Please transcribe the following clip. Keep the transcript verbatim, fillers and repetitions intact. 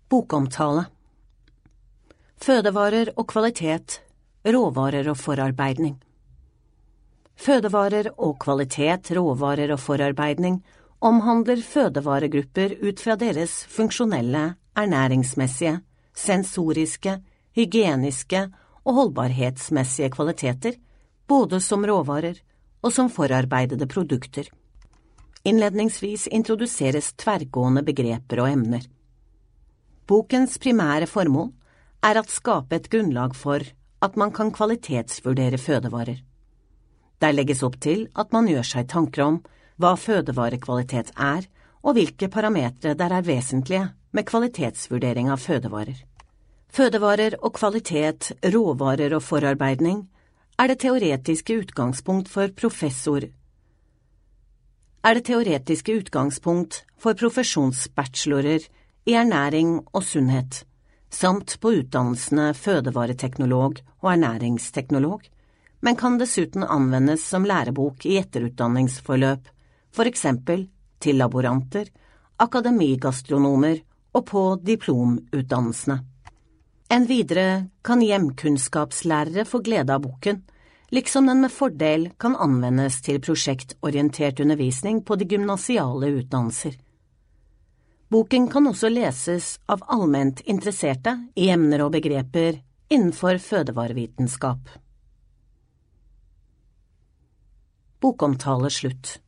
Bokomtale. Fødevarer og kvalitet, råvarer og forarbeidning. Fødevarer og kvalitet, råvarer og forarbeidning omhandler fødevaregrupper ut fra deres funksjonelle, ernæringsmessige, sensoriske, hygieniske og holdbarhetsmessige kvaliteter, både som råvarer og som forarbeidede produkter. Innledningsvis introduseres tverrgående begreper og emner. Bokens primære formål er at skape et grunnlag for at man kan kvalitetsvurdere fødevarer. Der legges opp til at man gjør seg tanker om hva fødevarekvalitet er, og hvilke parametre der er vesentlige med kvalitetsvurdering av fødevarer. Fødevarer og kvalitet, råvarer og forarbeidning er det teoretiske utgangspunkt for professor er det teoretiske utgangspunkt for profesjonsbachelorer i ernæring og sunnhet, samt på utdannelsene fødevareteknolog og ernæringsteknolog, men kan dessuten anvendes som lærebok i etterutdanningsforløp, for eksempel til laboranter, akademigastronomer og på diplomutdannelsene. En videre kan hjemkunnskapslærere få glede av boken, liksom den med fordel kan anvendes til prosjektorientert undervisning på de gymnasiale utdannelser. Boken kan også leses av allment interesserte i emner og begreper innenfor fødevarevitenskap. Bokomtale slutt.